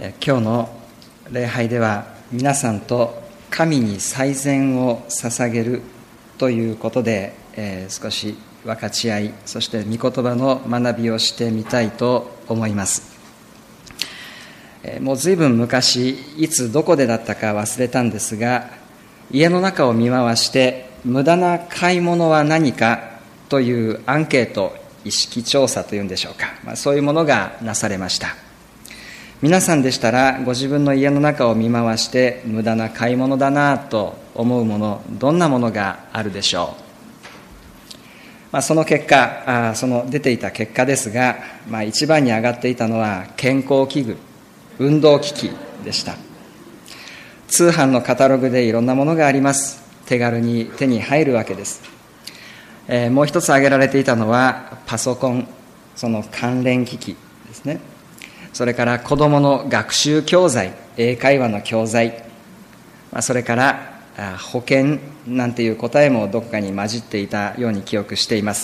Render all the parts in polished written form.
今日の礼拝では皆さんと神に祭膳を捧げるということで、少し分かち合い、そして御言葉の学びをしてみたいと思います。もう随分昔、いつどこでだったか忘れたんですが、家の中を見回して無駄な買い物は何かというアンケート、意識調査というんでしょうか、そういうものがなされました。皆さんでしたらご自分の家の中を見回して無駄な買い物だなと思うもの、どんなものがあるでしょう。その結果、その出ていた結果ですが、一番に上がっていたのは健康器具、運動機器でした。通販のカタログでいろんなものがあります。手軽に手に入るわけです。もう一つ挙げられていたのはパソコン、その関連機器ですね。それから子どもの学習教材、英会話の教材、それから保険なんていう答えもどこかに混じっていたように記憶しています。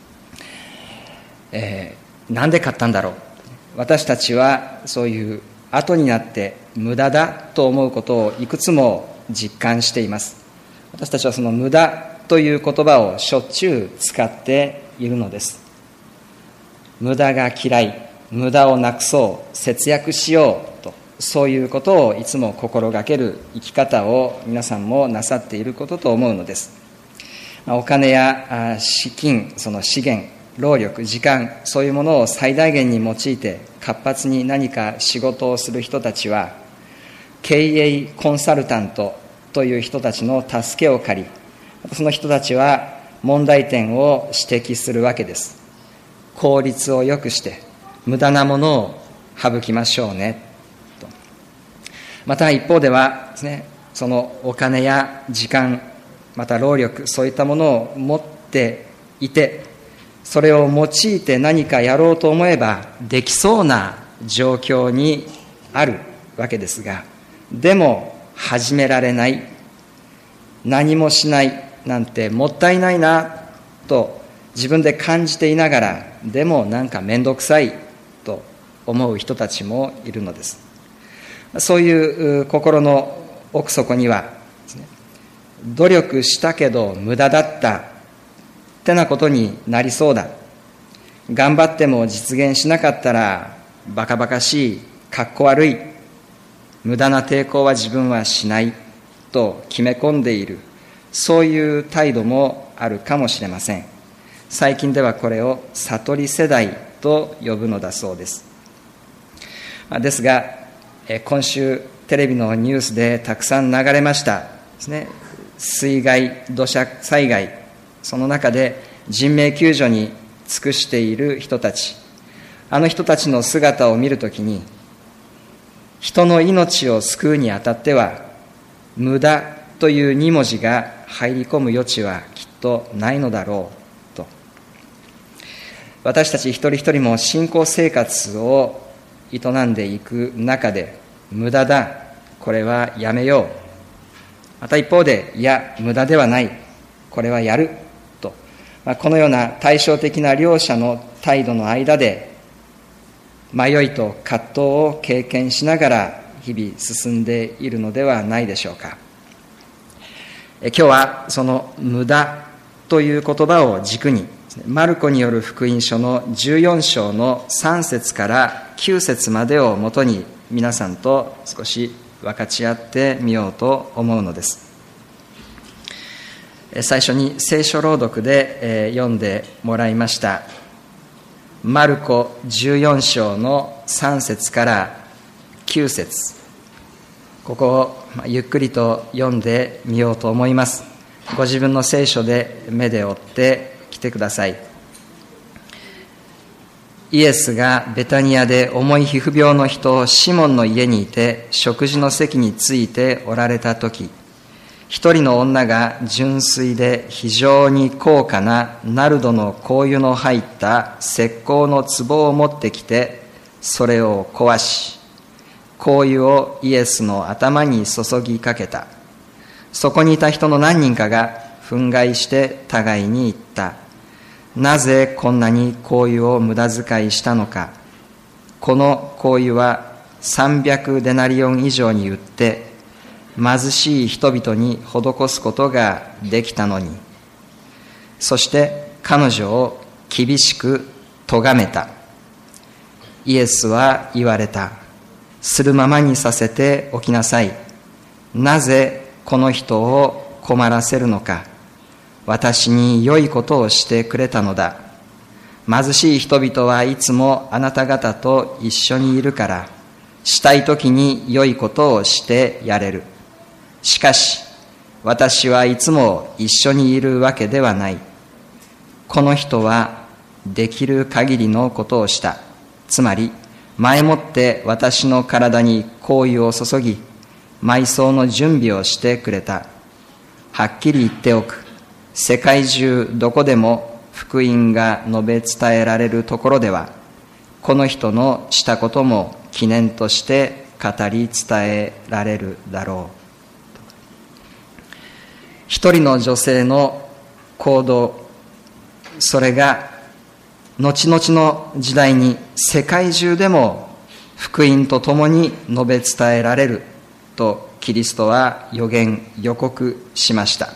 なんで買ったんだろう。私たちはそういう後になって無駄だと思うことをいくつも実感しています。私たちはその無駄という言葉をしょっちゅう使っているのです。無駄が嫌い、無駄をなくそう、節約しようと、そういうことをいつも心がける生き方を皆さんもなさっていることと思うのです。お金や資金、その資源、労力、時間、そういうものを最大限に用いて活発に何か仕事をする人たちは、経営コンサルタントという人たちの助けを借り、その人たちは問題点を指摘するわけです。効率を良くして無駄なものを省きましょうねと。また一方ではですね、そのお金や時間、また労力、そういったものを持っていて、それを用いて何かやろうと思えばできそうな状況にあるわけですが、でも始められない、何もしないなんてもったいないなと自分で感じていながら、でもなんかめんどくさいと思う人たちもいるのです。そういう心の奥底にはですね、努力したけど無駄だったってなことになりそうだ、頑張っても実現しなかったらバカバカしい、かっこ悪い、無駄な抵抗は自分はしないと決め込んでいる、そういう態度もあるかもしれません。最近ではこれを悟り世代と呼ぶのだそうです。ですが、今週テレビのニュースでたくさん流れましたですね、水害、土砂災害、その中で人命救助に尽くしている人たち、あの人たちの姿を見るときに、人の命を救うにあたっては無駄という2文字が入り込む余地はきっとないのだろうと。私たち一人一人も信仰生活を営んでいく中で、無駄だ、これはやめよう、また一方でいや無駄ではない、これはやると、このような対照的な両者の態度の間で迷いと葛藤を経験しながら日々進んでいるのではないでしょうか。今日はその無駄という言葉を軸に、マルコによる福音書の14章の3節から9節までをもとに皆さんと少し分かち合ってみようと思うのです。最初に聖書朗読で読んでもらいましたマルコ14章の3節から9節、ここをゆっくりと読んでみようと思います。ご自分の聖書で目で追ってきてください。イエスがベタニアで重い皮膚病の人シモンの家にいて食事の席についておられたとき、一人の女が純粋で非常に高価なナルドの香油の入った石膏の壺を持ってきて、それを壊し、香油をイエスの頭に注ぎかけた。そこにいた人の何人かが憤慨して互いに言った。なぜこんなに香油を無駄遣いしたのか。この香油は 300デナリオン以上に売って貧しい人々に施すことができたのに。そして彼女を厳しく咎めた。イエスは言われた。するままにさせておきなさい。なぜこの人を困らせるのか。私に良いことをしてくれたのだ。貧しい人々はいつもあなた方と一緒にいるから、したいときに良いことをしてやれる。しかし、私はいつも一緒にいるわけではない。この人はできる限りのことをした。つまり、前もって私の体に香油を注ぎ、埋葬の準備をしてくれた。はっきり言っておく。世界中どこでも福音が述べ伝えられるところでは、この人のしたことも記念として語り伝えられるだろう。一人の女性の行動、それが後々の時代に世界中でも福音とともに述べ伝えられるとキリストは予告しました。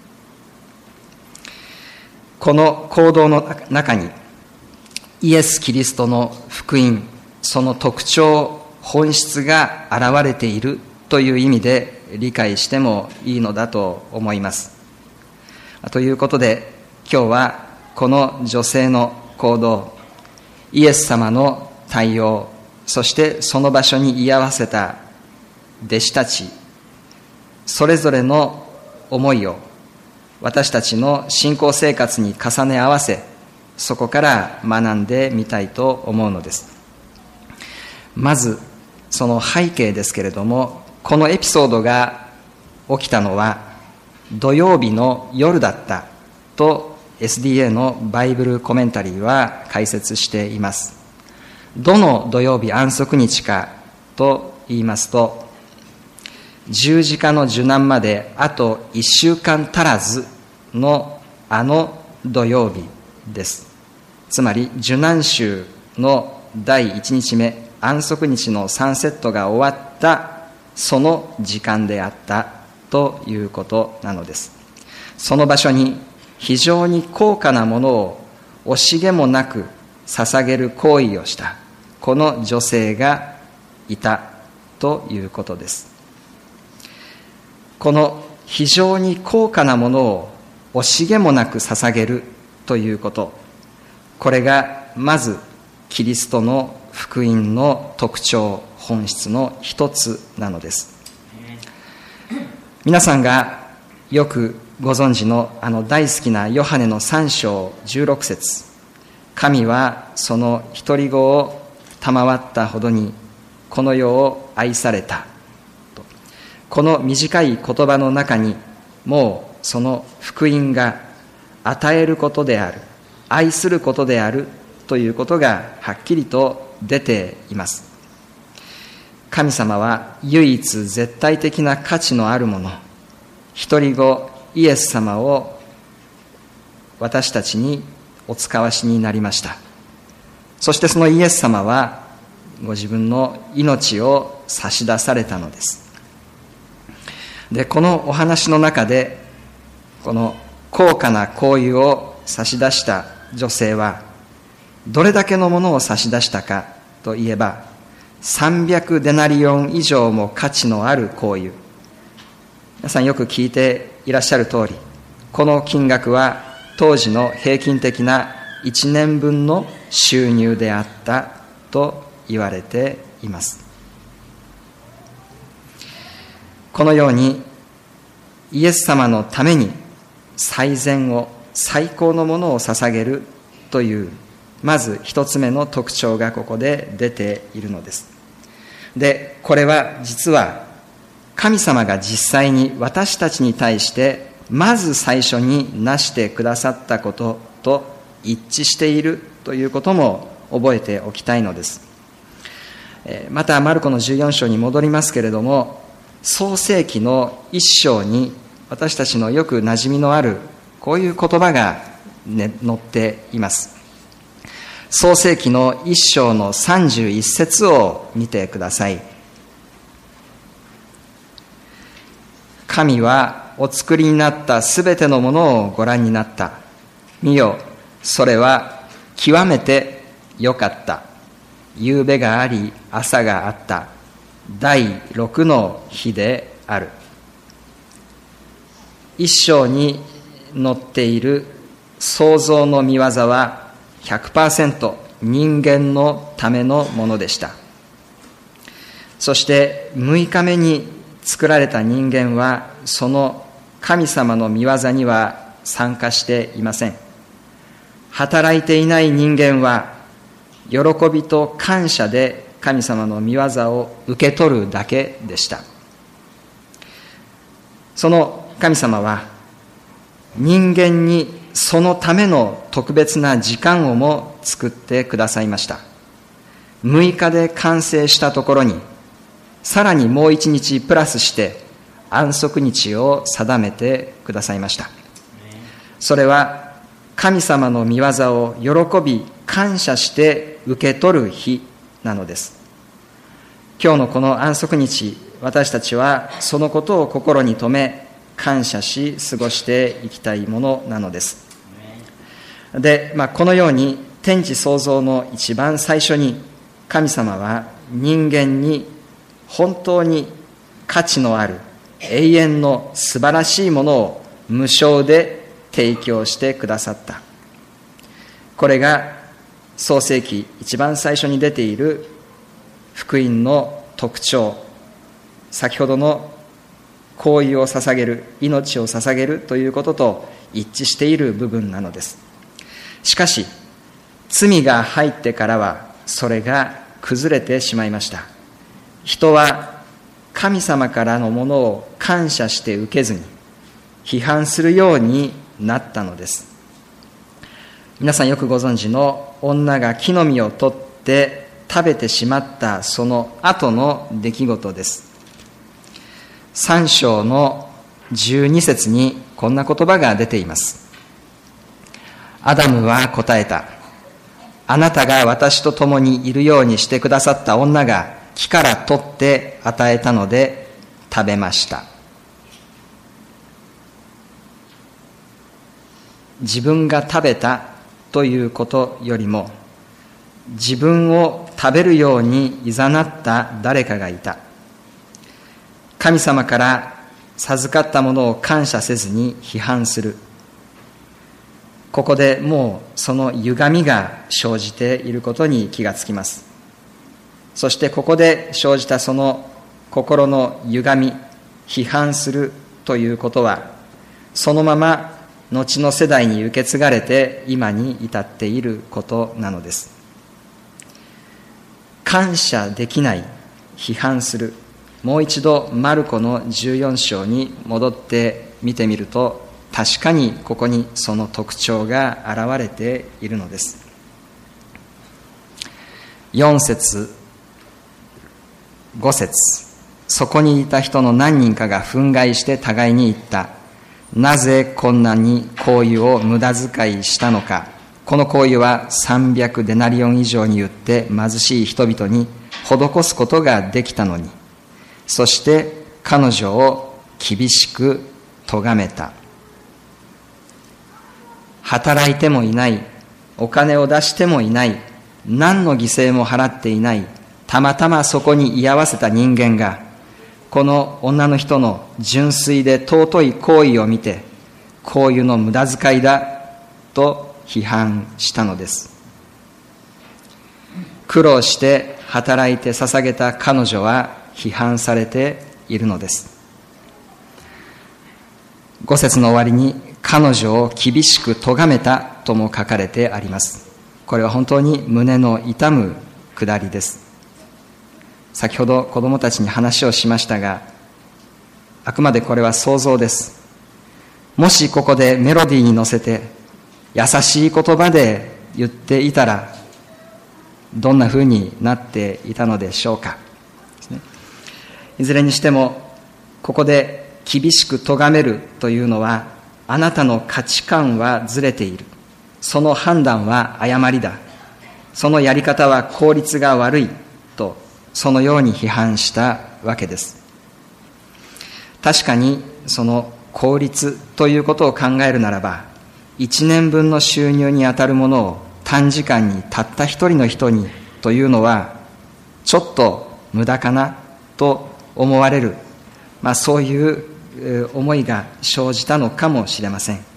この行動の中にイエス・キリストの福音、その特徴、本質が現れているという意味で理解してもいいのだと思います。ということで今日はこの女性の行動、イエス様の対応、そしてその場所に居合わせた弟子たち、それぞれの思いを私たちの信仰生活に重ね合わせ、そこから学んでみたいと思うのです。まずその背景ですけれども、このエピソードが起きたのは土曜日の夜だったと SDA のバイブルコメンタリーは解説しています。どの土曜日安息日かと言いますと、十字架の受難まであと1週間足らずのあの土曜日です。つまり受難週の第1日目、安息日のサンセットが終わったその時間であったということなのです。その場所に非常に高価なものを惜しげもなく捧げる行為をしたこの女性がいたということです。この非常に高価なものを惜しげもなく捧げるということ、これがまずキリストの福音の特徴、本質の一つなのです。皆さんがよくご存知の大好きなヨハネの3章16節、神はその独り子を賜ったほどにこの世を愛されたと、この短い言葉の中にもうその福音が与えることである、愛することであるということがはっきりと出ています。神様は唯一絶対的な価値のあるもの、独り子イエス様を私たちにお使わしになりました。そしてそのイエス様はご自分の命を差し出されたのです。で、このお話の中でこの高価な香油を差し出した女性はどれだけのものを差し出したかといえば、300デナリオン以上も価値のある香油。皆さんよく聞いていらっしゃる通り、この金額は当時の平均的な1年分の収入であったと言われています。このようにイエス様のために最善を、最高のものを捧げるというまず一つ目の特徴がここで出ているのです。で、これは実は神様が実際に私たちに対してまず最初になしてくださったことと一致しているということも覚えておきたいのです。またマルコの14章に戻りますけれども、創世記の1章に私たちのよく馴染みのあるこういう言葉が、載っています。 創世記の1章の31節を見てください。神はお作りになったすべてのものをご覧になった。見よ、それは極めてよかった。夕べがあり、朝があった。第6の日である。一章に載っている創造の御業は 100% 人間のためのものでした。そして6日目に作られた人間はその神様の御業には参加していません。働いていない人間は喜びと感謝で神様の御業を受け取るだけでした。その神様は人間にそのための特別な時間をも作ってくださいました。6日で完成したところにさらにもう1日プラスして安息日を定めてくださいました。それは神様の御業を喜び感謝して受け取る日なのです。今日のこの安息日、私たちはそのことを心に留め感謝し過ごしていきたいものなのです。で、このように天地創造の一番最初に神様は人間に本当に価値のある永遠の素晴らしいものを無償で提供してくださった。これが創世記一番最初に出ている福音の特徴、先ほどの行為を捧げる、命を捧げるということと一致している部分なのです。しかし罪が入ってからはそれが崩れてしまいました。人は神様からのものを感謝して受けずに批判するようになったのです。皆さんよくご存知の女が木の実を取って食べてしまったその後の出来事です。3章の12節にこんな言葉が出ています。アダムは答えた。あなたが私と共にいるようにしてくださった女が木から取って与えたので食べました。自分が食べたということよりも自分を食べるように誘った誰かがいた。神様から授かったものを感謝せずに批判する。ここでもうその歪みが生じていることに気がつきます。そしてここで生じたその心の歪み、批判するということはそのまま後の世代に受け継がれて今に至っていることなのです。感謝できない、批判する。もう一度マルコの14章に戻って見てみると確かにここにその特徴が現れているのです。4節5節、そこにいた人の何人かが憤慨して互いに言った。なぜこんなに香油を無駄遣いしたのか。この香油は300デナリオン以上に売って貧しい人々に施すことができたのに。そして彼女を厳しく咎めた。働いてもいない、お金を出してもいない、何の犠牲も払っていない、たまたまそこに居合わせた人間がこの女の人の純粋で尊い行為を見て香油の無駄遣いだと批判したのです。苦労して働いて捧げた彼女は批判されているのです。5節の終わりに彼女を厳しく咎めたとも書かれてあります。これは本当に胸の痛むくだりです。先ほど子どもたちに話をしましたが、あくまでこれは想像です。もしここでメロディーに乗せて優しい言葉で言っていたらどんな風になっていたのでしょうか。いずれにしてもここで厳しく咎めるというのはあなたの価値観はずれている、その判断は誤りだ、 そのやり方は効率が悪いと、そのように批判したわけです。確かにその効率ということを考えるならば、1年分の収入にあたるものを短時間にたった一人の人にというのはちょっと無駄かなと思われる、そういう思いが生じたのかもしれません。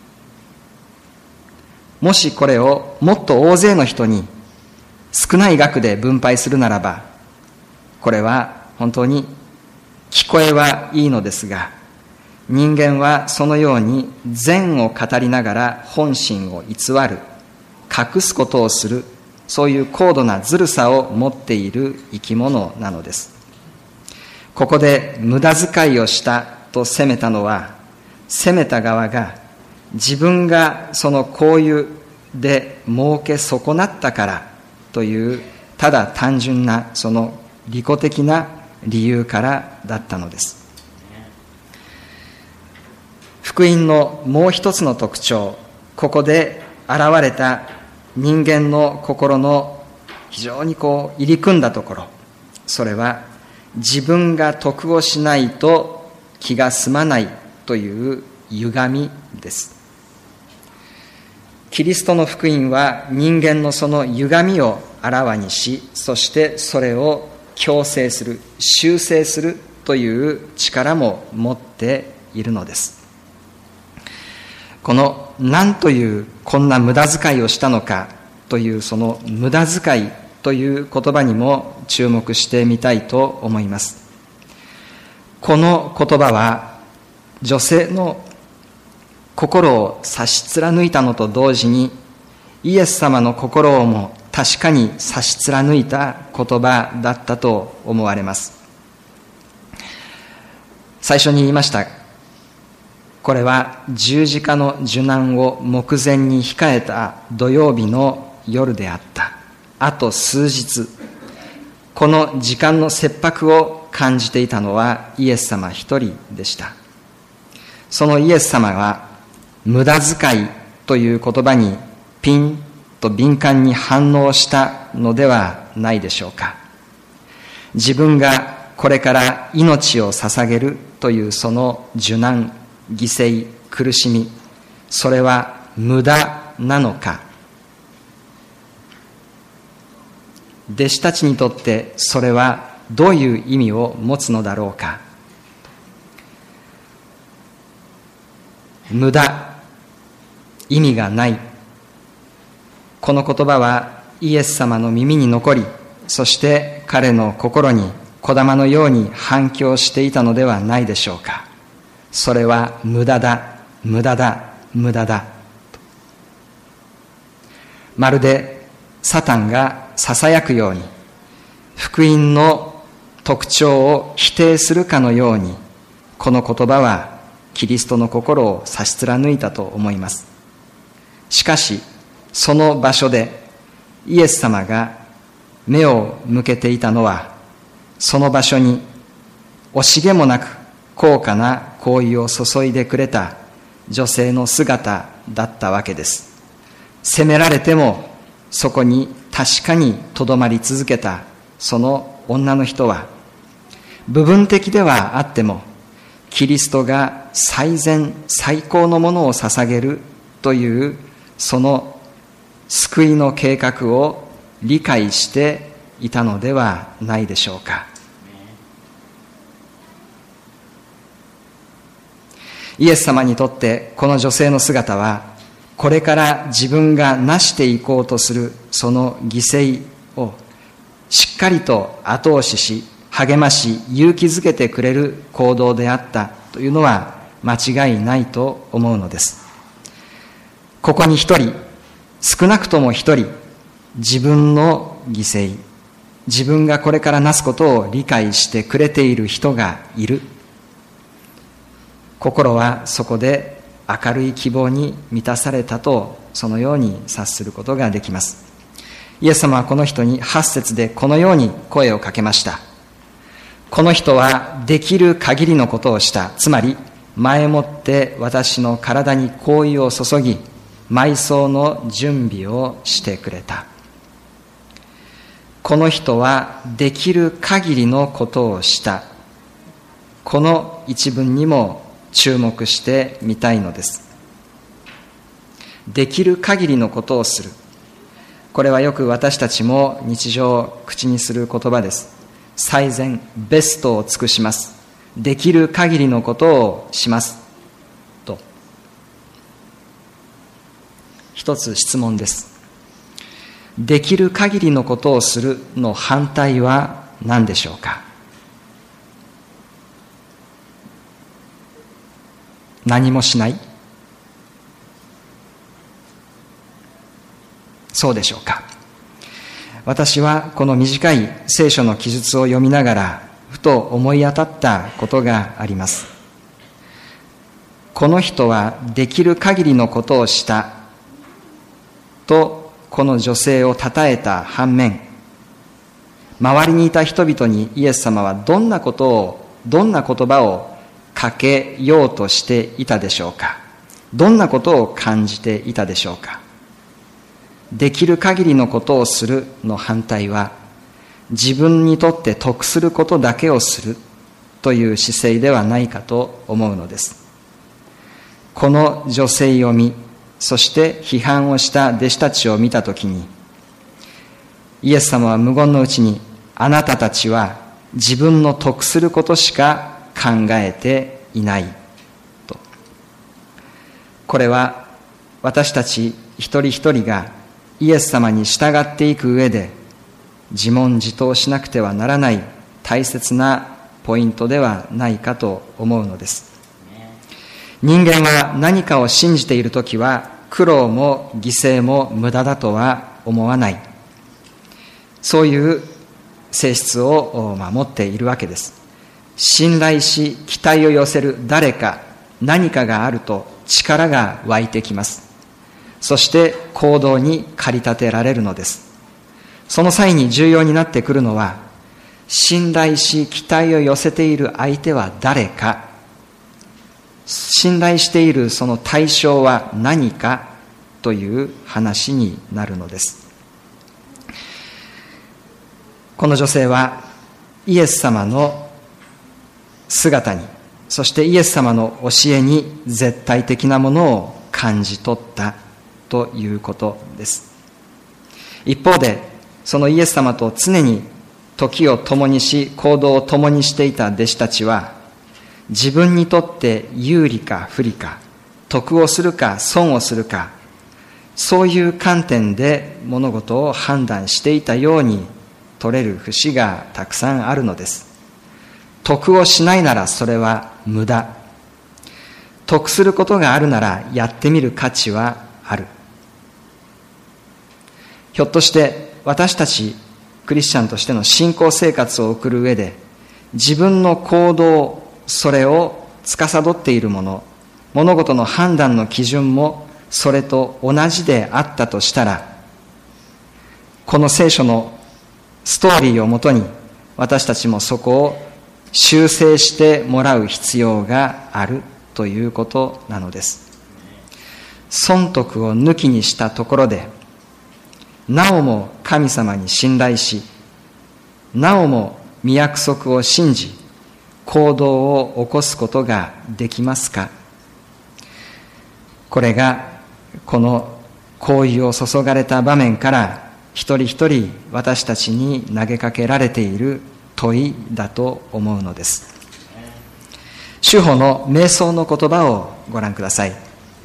もしこれをもっと大勢の人に少ない額で分配するならば、これは本当に聞こえはいいのですが、人間はそのように善を語りながら本心を偽る、隠すことをする、そういう高度なずるさを持っている生き物なのです。ここで無駄遣いをしたと責めたのは、責めた側が自分がその行為で儲け損なったからというただ単純なその利己的な理由からだったのです。福音のもう一つの特徴、ここで現れた人間の心の非常に入り組んだところ、それは自分が得をしないと気が済まないという歪みです。キリストの福音は人間のその歪みをあらわにし、そしてそれを矯正する、修正するという力も持っているのです。この何というこんな無駄遣いをしたのかというその無駄遣いという言葉にも注目してみたいと思います。この言葉は女性の心を差し貫いたのと同時に、イエス様の心をも確かに差し貫いた言葉だったと思われます。最初に言いました。これは十字架の受難を目前に控えた土曜日の夜であった。あと数日、この時間の切迫を感じていたのはイエス様一人でした。そのイエス様は無駄遣いという言葉にピンと敏感に反応したのではないでしょうか。自分がこれから命を捧げるというその受難、犠牲、苦しみ、それは無駄なのか。弟子たちにとってそれはどういう意味を持つのだろうか。無駄、意味がない。この言葉はイエス様の耳に残り、そして彼の心に小玉のように反響していたのではないでしょうか。それは無駄だ、無駄だ、無駄だ。まるでサタンがささやくように、福音の特徴を否定するかのように、この言葉はキリストの心を差し貫いたと思います。しかし、その場所でイエス様が目を向けていたのは、その場所に惜しげもなく高価な行為を注いでくれた女性の姿だったわけです。責められてもそこに確かにとどまり続けたその女の人は、部分的ではあってもキリストが最善最高のものを捧げるというその救いの計画を理解していたのではないでしょうか。イエス様にとってこの女性の姿は、これから自分が成していこうとするその犠牲をしっかりと後押しし、励まし勇気づけてくれる行動であったというのは間違いないと思うのです。ここに一人、少なくとも一人、自分の犠牲、自分がこれからなすことを理解してくれている人がいる。心はそこで明るい希望に満たされたと、そのように察することができます。イエス様はこの人に8節でこのように声をかけました。この人はできる限りのことをした。つまり前もって私の体に香油を注ぎ、埋葬の準備をしてくれた。 この人はできる限りのことをした。この一文にも注目してみたいのです。できる限りのことをする。これはよく私たちも日常口にする言葉です。最善、ベストを尽くします。できる限りのことをします。と。一つ質問です。できる限りのことをするの反対は何でしょうか。何もしない？そうでしょうか。私はこの短い聖書の記述を読みながらふと思い当たったことがあります。この人はできる限りのことをしたとこの女性を称えた反面、周りにいた人々にイエス様はどんな言葉をかけようとしていたでしょうか。どんなことを感じていたでしょうか。できる限りのことをするの反対は、自分にとって得することだけをするという姿勢ではないかと思うのです。この女性を見、そして批判をした弟子たちを見たときに、イエス様は無言のうちに、あなたたちは自分の得することしか考えていないと。これは私たち一人一人がイエス様に従っていく上で自問自答しなくてはならない大切なポイントではないかと思うのです。人間は何かを信じているときは苦労も犠牲も無駄だとは思わない、そういう性質を持っているわけです。信頼し期待を寄せる誰か何かがあると力が湧いてきます。そして行動に駆り立てられるのです。その際に重要になってくるのは、信頼し期待を寄せている相手は誰か、信頼しているその対象は何かという話になるのです。この女性はイエス様の姿に、そしてイエス様の教えに絶対的なものを感じ取ったということです。一方で、そのイエス様と常に時を共にし、行動を共にしていた弟子たちは、自分にとって有利か不利か、得をするか損をするか、そういう観点で物事を判断していたように取れる節がたくさんあるのです。得をしないならそれは無駄。得することがあるならやってみる価値はある。ひょっとして私たちクリスチャンとしての信仰生活を送る上で、自分の行動、それを司っているもの、物事の判断の基準もそれと同じであったとしたら、この聖書のストーリーをもとに私たちもそこを修正してもらう必要があるということなのです。損得を抜きにしたところで、なおも神様に信頼し、なおも御約束を信じ、行動を起こすことができますか？これがこの香油を注がれた場面から一人一人私たちに投げかけられている問いだと思うのです。主法の瞑想の言葉をご覧ください。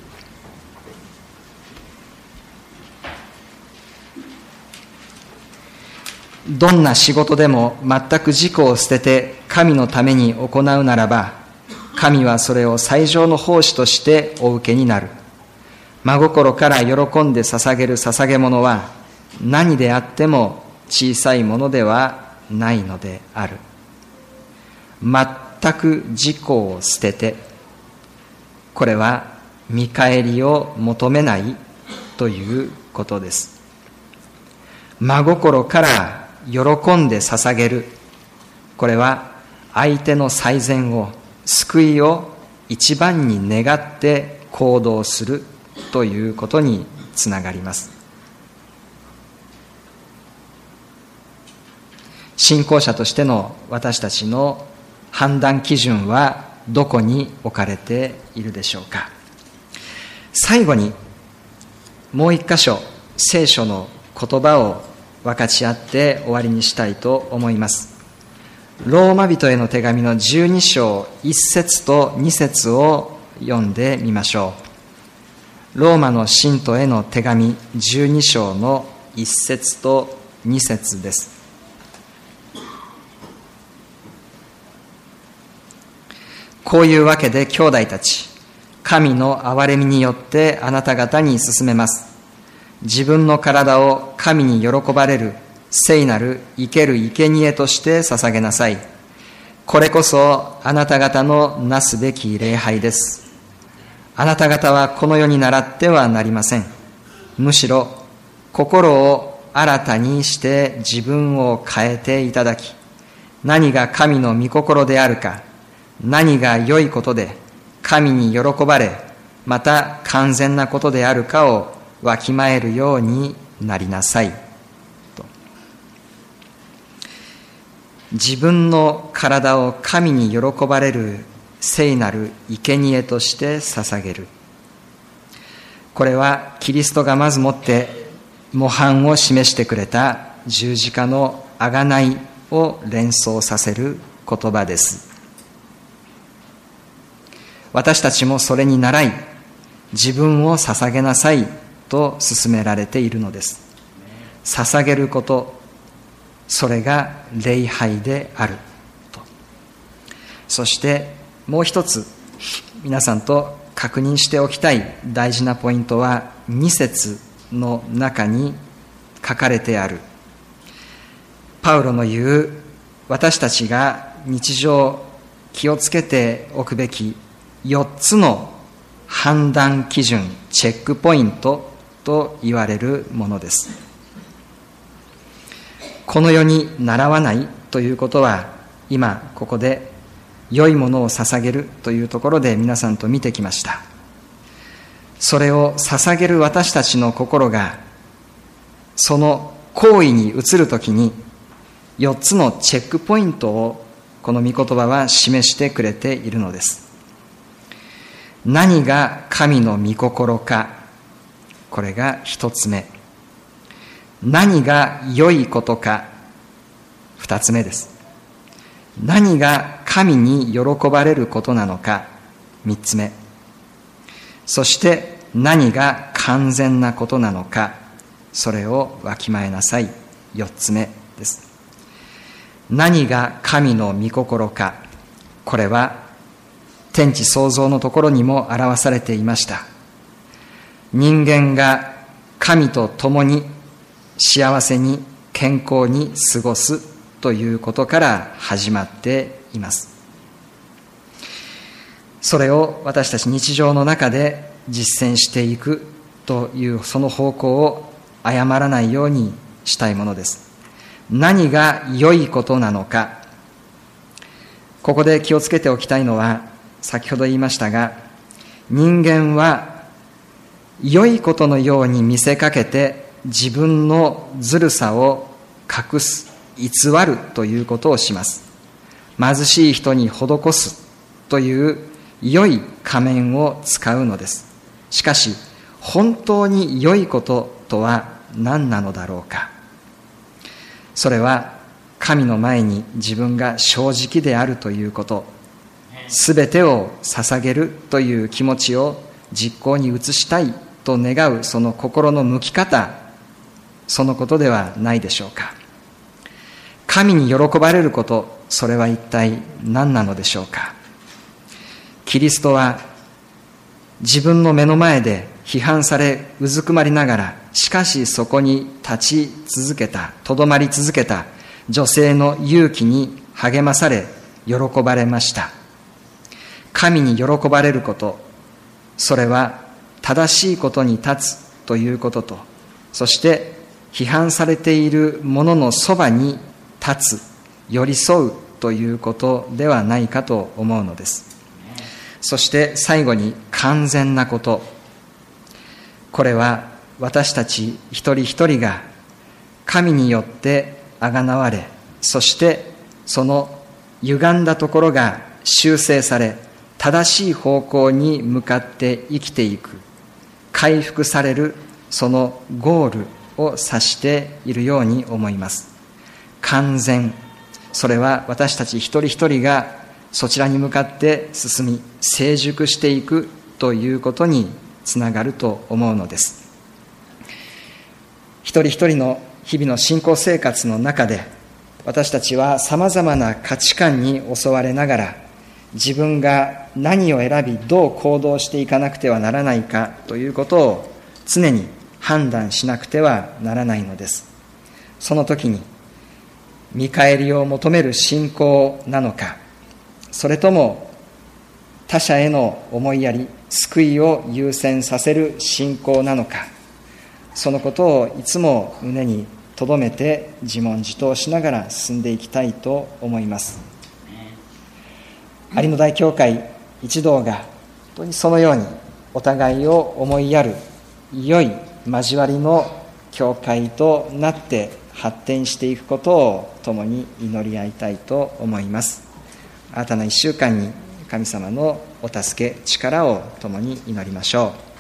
どんな仕事でも全く自己を捨てて神のために行うならば、神はそれを最上の奉仕としてお受けになる。真心から喜んで捧げる捧げ物は何であっても小さいものではないのである。全く自己を捨てて、これは見返りを求めないということです。真心から喜んで捧げる、これは相手の最善を、救いを一番に願って行動するということにつながります。 信仰者としての私たちの判断基準はどこに置かれているでしょうか。最後にもう一箇所聖書の言葉を分かち合って終わりにしたいと思います。ローマ人への手紙の12章1節と2節を読んでみましょう。ローマの信徒への手紙12章の1節と2節です。こういうわけで兄弟たち、神の憐れみによってあなた方に勧めます。自分の体を神に喜ばれる聖なる生ける生贄として捧げなさい。これこそあなた方のなすべき礼拝です。あなた方はこの世に倣ってはなりません。むしろ心を新たにして自分を変えていただき、何が神の御心であるか、何が良いことで神に喜ばれ、また完全なことであるかをわきまえるようになりなさいと。自分の体を神に喜ばれる聖なる生贄として捧げる。これはキリストがまずもって模範を示してくれた十字架の贖いを連想させる言葉です。私たちもそれに倣い、自分を捧げなさいと勧められているのです。捧げること、それが礼拝であると。そしてもう一つ皆さんと確認しておきたい大事なポイントは2節の中に書かれてある。パウロの言う、私たちが日常気をつけておくべき4つの判断基準、チェックポイントと言われるものです。この世に習わないということは、今ここで良いものを捧げるというところで皆さんと見てきました。それを捧げる私たちの心がその行為に移るときに4つのチェックポイントをこの御言葉は示してくれているのです。何が神の御心か、これが一つ目。何が良いことか、二つ目です。何が神に喜ばれることなのか、三つ目。そして何が完全なことなのか、それをわきまえなさい、四つ目です。何が神の御心か、これは天地創造のところにも表されていました。人間が神と共に幸せに健康に過ごすということから始まっています。それを私たち日常の中で実践していくというその方向を誤らないようにしたいものです。何が良いことなのか、ここで気をつけておきたいのは、先ほど言いましたが、人間は良いことのように見せかけて自分のずるさを隠す、偽るということをします。貧しい人に施すという良い仮面を使うのです。しかし本当に良いこととは何なのだろうか。それは神の前に自分が正直であるということ、すべてを捧げるという気持ちを実行に移したいと願うその心の向き方、そのことではないでしょうか。神に喜ばれること、それは一体何なのでしょうか。キリストは自分の目の前で批判されうずくまりながら、しかしそこに立ち続けた、とどまり続けた女性の勇気に励まされ喜ばれました。神に喜ばれること、それは正しいことに立つということと、そして批判されているもののそばに立つ、寄り添うということではないかと思うのです。そして最後に完全なこと、これは私たち一人一人が神によってあがなわれそしてその歪んだところが修正され、正しい方向に向かって生きていく、回復されるそのゴールを指しているように思います。完全、それは私たち一人一人がそちらに向かって進み、成熟していくということにつながると思うのです。一人一人の日々の信仰生活の中で、私たちはさまざまな価値観に襲われながら、自分が何を選びどう行動していかなくてはならないかということを常に判断しなくてはならないのです。その時に見返りを求める信仰なのか、それとも他者への思いやり、救いを優先させる信仰なのか、そのことをいつも胸に留めて自問自答しながら進んでいきたいと思います。有野大教会一同が本当にそのようにお互いを思いやる良い交わりの教会となって発展していくことを共に祈り合いたいと思います。新たな1週間に神様のお助け、力を共に祈りましょう。